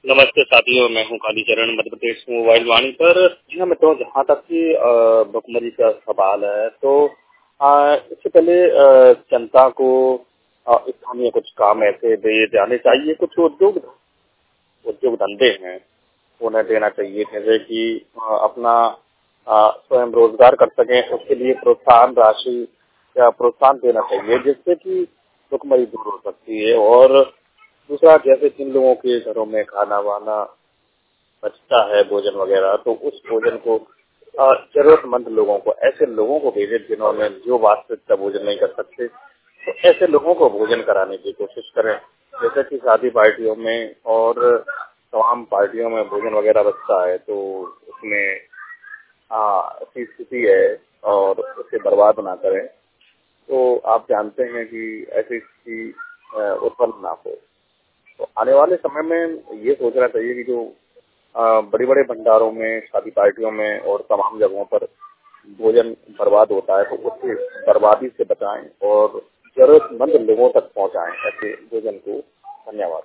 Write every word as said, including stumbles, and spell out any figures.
नमस्ते साथियों, मैं हूं कालीचरण मध्य प्रदेश मोबाइल वाणी पर। जी हाँ मित्रों, जहाँ तक कि अ, भुखमरी का सवाल है तो अ, इससे पहले अ, जनता को अ, स्थानीय कुछ काम ऐसे दिए जाने चाहिए, कुछ उद्योग उद्योग धंधे हैं उन्हें देना चाहिए, जैसे कि अ, अपना अ, स्वयं रोजगार कर सकें, उसके लिए प्रोत्साहन राशि या प्रोत्साहन देना चाहिए, जिससे कि भुखमरी दूर हो सकती है। और दूसरा, जैसे जिन लोगों के घरों में खाना वाना बचता है, भोजन वगैरह, तो उस भोजन को अ, जरूरतमंद लोगों को, ऐसे लोगों को भेजें जिन्होंने जो वास्तविकता भोजन नहीं कर सकते, तो ऐसे लोगों को भोजन कराने की कोशिश करें। जैसे कि शादी पार्टियों में और तमाम पार्टियों में भोजन वगैरह बचता है, तो उसमें हाँ ऐसी स्थिति है और उसे बर्बाद ना करें। तो आप जानते हैं कि ऐसी स्थिति अ, उत्पन्न ना हो। तो आने वाले समय में ये सोचना चाहिए कि जो बड़े बड़े भंडारों में, शादी पार्टियों में और तमाम जगहों पर भोजन बर्बाद होता है, तो उससे बर्बादी से बचाएं और जरूरतमंद लोगों तक पहुंचाएं ऐसे भोजन को। धन्यवाद।